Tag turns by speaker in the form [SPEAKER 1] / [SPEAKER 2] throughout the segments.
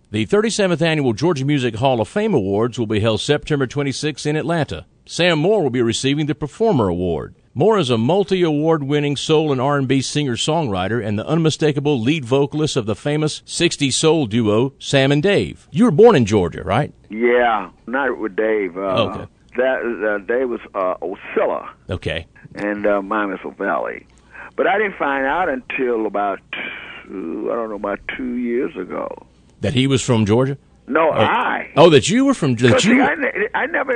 [SPEAKER 1] The 37th Annual Georgia Music Hall of Fame Awards will be held September 26 in Atlanta. Sam Moore will be receiving the Performer Award. Moore is a multi-award-winning soul and R&B singer-songwriter and the unmistakable lead vocalist of the famous 60s soul duo Sam and Dave. You were born in Georgia, right?
[SPEAKER 2] Yeah, not with Dave.
[SPEAKER 1] Okay.
[SPEAKER 2] Dave was Ocilla.
[SPEAKER 1] Okay.
[SPEAKER 2] And mine was Valley. But I didn't find out until about 2 years ago.
[SPEAKER 1] That he was from Georgia?
[SPEAKER 2] No,
[SPEAKER 1] that you were from Georgia.
[SPEAKER 2] See, I never.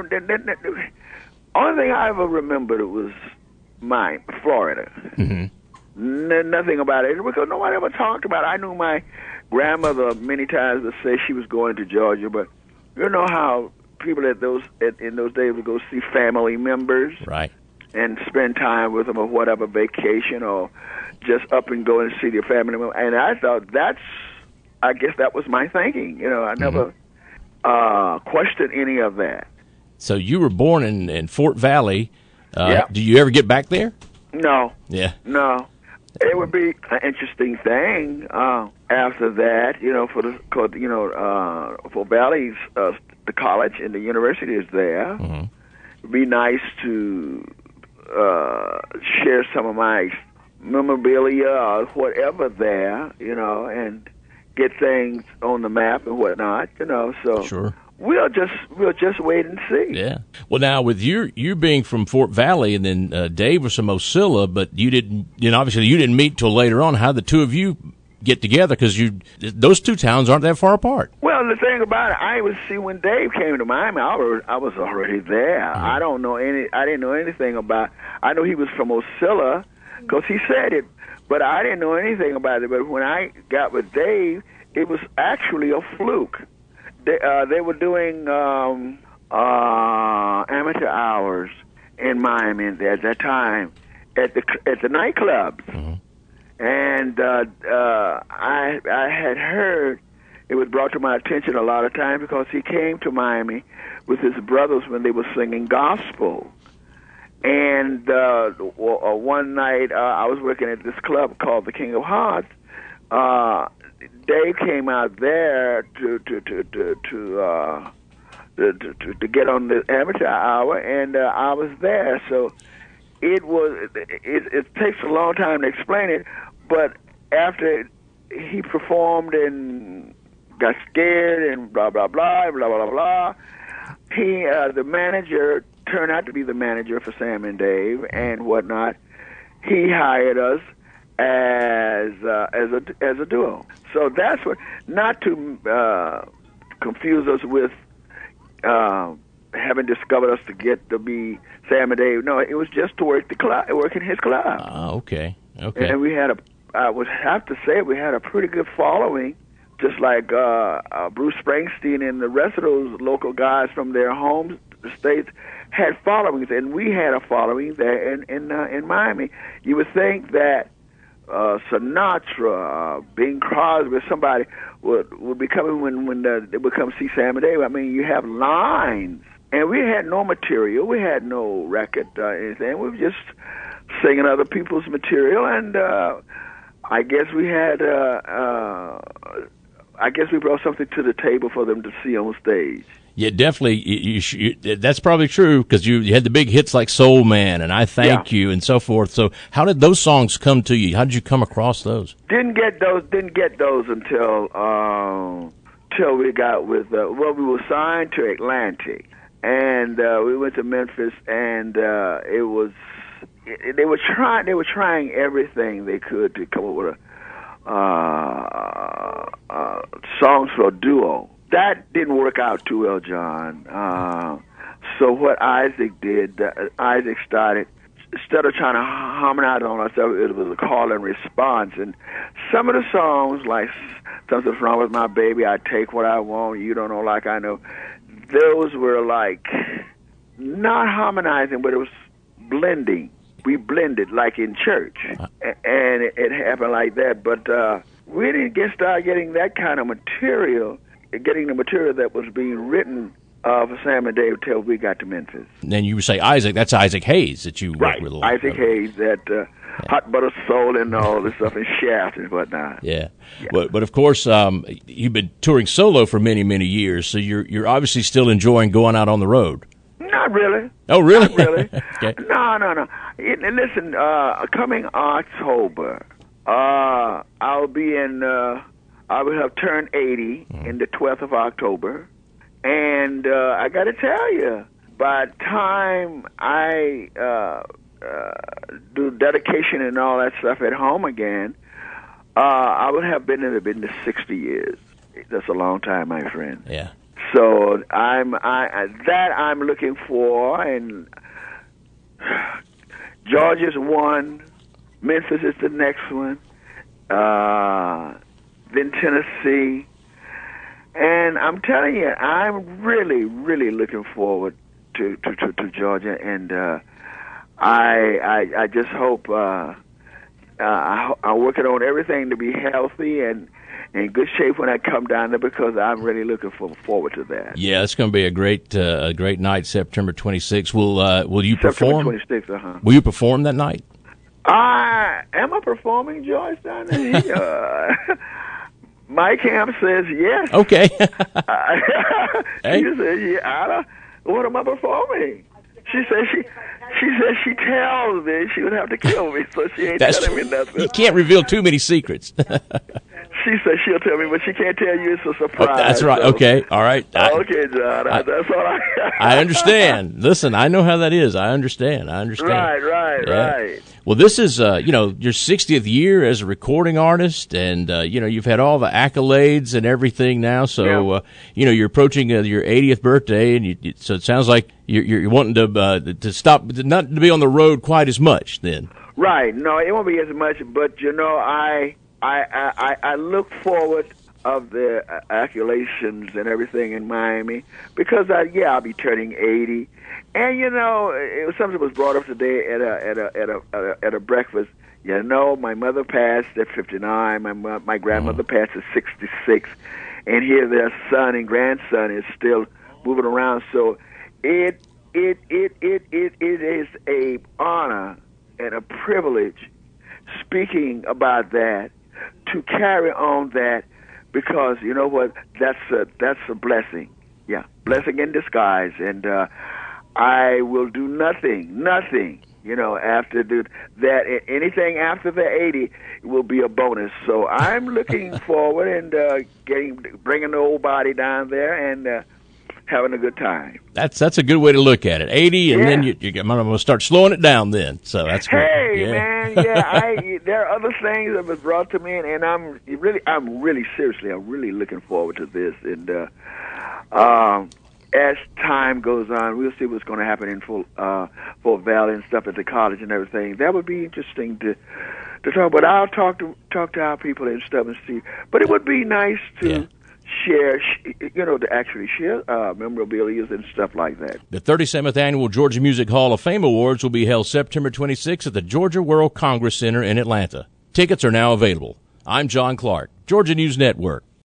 [SPEAKER 2] Only thing I ever remembered was mine, Florida.
[SPEAKER 1] Mm-hmm.
[SPEAKER 2] Nothing about it because nobody ever talked about it. I knew my grandmother many times would say she was going to Georgia, but you know how people in those days would go see family members,
[SPEAKER 1] right,
[SPEAKER 2] and spend time with them or whatever, vacation or just up and go and see their family member. And I thought I guess that was my thinking. You know, I never questioned any of that.
[SPEAKER 1] So you were born in Fort Valley.
[SPEAKER 2] Yeah.
[SPEAKER 1] Do you ever get back there?
[SPEAKER 2] No.
[SPEAKER 1] Yeah.
[SPEAKER 2] No. It would be an interesting thing after that, you know, for Valley's, the college and the university is there.
[SPEAKER 1] Mm-hmm.
[SPEAKER 2] It'd be nice to share some of my memorabilia or whatever there, you know, and get things on the map and whatnot, you know. So
[SPEAKER 1] sure.
[SPEAKER 2] We'll just wait and see.
[SPEAKER 1] Yeah. Well, now with you being from Fort Valley, and then Dave was from Ocilla, but obviously you didn't meet till later on. How the two of you get together? Because those two towns aren't that far apart.
[SPEAKER 2] Well, the thing about it, when Dave came to Miami, I was already there.
[SPEAKER 1] Mm-hmm.
[SPEAKER 2] I didn't know anything about. I knew he was from Ocilla because he said it, but I didn't know anything about it. But when I got with Dave, it was actually a fluke. They were doing amateur hours in Miami at that time at the nightclubs,
[SPEAKER 1] mm-hmm.
[SPEAKER 2] and I had heard it was brought to my attention a lot of times because he came to Miami with his brothers when they were singing gospel. And one night I was working at this club called the King of Hearts. Dave came out there to get on the amateur hour, and I was there. So it takes a long time to explain it, but after he performed and got scared and blah blah blah blah blah blah, the manager turned out to be the manager for Sam and Dave and whatnot. He hired us as a duo. So that's what, not to confuse us with having discovered us to get to be Sam and Dave. No, it was just to work in his club.
[SPEAKER 1] Okay.
[SPEAKER 2] And we had I would have to say we had a pretty good following, just like Bruce Springsteen and the rest of those local guys from their home states had followings, and we had a following there in Miami. You would think that Sinatra, Bing Crosby, somebody would be coming when they would come see Sam and Dave. I mean, you have lines, and we had no material, we had no record, anything. We were just singing other people's material, and I guess we had, I guess we brought something to the table for them to see on stage.
[SPEAKER 1] Yeah, definitely. That's probably true because you had the big hits like Soul Man and I Thank You and so forth. So how did those songs come to you? How did you come across those?
[SPEAKER 2] Didn't get those until we got with we were signed to Atlantic, and we went to Memphis, and it was they were trying everything they could to come up with songs for a duo. That didn't work out too well, John. So what Isaac did, Isaac started, instead of trying to harmonize on ourselves, it was a call and response. And some of the songs, like Something's Wrong With My Baby, I Take What I Want, You Don't Know Like I Know, those were like not harmonizing, but it was blending. We blended like in church, and it happened like that. But we didn't start getting that kind of material, getting the material that was being written for Sam and Dave till we got to Memphis.
[SPEAKER 1] And then you would say Isaac. That's Isaac Hayes that you work with a lot.
[SPEAKER 2] Isaac Hayes, that Hot Butter Soul and all this stuff, and Shaft and whatnot.
[SPEAKER 1] Yeah. But of course, you've been touring solo for many, many years, so you're obviously still enjoying going out on the road.
[SPEAKER 2] Not really.
[SPEAKER 1] Oh, really?
[SPEAKER 2] Not really.
[SPEAKER 1] Okay.
[SPEAKER 2] No. And listen, coming October, I'll be in. I will have turned 80 in the 12th of October, and I got to tell you, by the time I do dedication and all that stuff at home again, I would have been in the business 60 years. That's a long time, my friend.
[SPEAKER 1] Yeah.
[SPEAKER 2] So I'm looking for, and Georgia's one, Memphis is the next one, then Tennessee, and I'm telling you, I'm really, really looking forward to Georgia, and I just hope I'm working on everything to be healthy and in good shape when I come down there, because I'm really looking forward to that.
[SPEAKER 1] Yeah, it's going to be a great night, September 26th. Will you perform?
[SPEAKER 2] September 26th,
[SPEAKER 1] Will you perform that night?
[SPEAKER 2] Am I performing, Joyce, down there? Mike Camp says yes.
[SPEAKER 1] Okay.
[SPEAKER 2] He says, yeah, what am I performing? She says she tells me she would have to kill me, so she ain't telling me nothing.
[SPEAKER 1] You can't reveal too many secrets.
[SPEAKER 2] She says she'll tell me, but she can't tell you. It's a surprise.
[SPEAKER 1] Oh, that's right. So. Okay. All right.
[SPEAKER 2] Okay, John. That's all
[SPEAKER 1] I understand. Listen, I know how that is. I understand.
[SPEAKER 2] Right.
[SPEAKER 1] Well, this is, your 60th year as a recording artist, and, you've had all the accolades and everything now. So, you're approaching your 80th birthday, and so it sounds like you're wanting to stop, not to be on the road quite as much then. Right.
[SPEAKER 2] No, it won't be as much, but, I look forward of the accolations and everything in Miami, because I'll be turning 80. And it was something that was brought up today at a breakfast. My mother passed at 59. My grandmother passed at 66, and here their son and grandson is still moving around. So it is a honor and a privilege speaking about that, to carry on that, because you know what, that's a blessing. Yeah, blessing in disguise, and I will do nothing, after that. Anything after the 80 will be a bonus. So I'm looking forward and bringing the old body down there and having a good time.
[SPEAKER 1] That's a good way to look at it. 80, and then I'm going to start slowing it down then. So that's great.
[SPEAKER 2] Hey, man, there are other things that was brought to me, and I'm really looking forward to this. And as time goes on, we'll see what's going to happen in Full Valley and stuff at the college and everything. That would be interesting to talk. But I'll talk to our people and stuff and see. But it would be nice to share, to actually share memorabilia and stuff like that.
[SPEAKER 1] The 37th Annual Georgia Music Hall of Fame Awards will be held September 26th at the Georgia World Congress Center in Atlanta. Tickets are now available. I'm John Clark, Georgia News Network.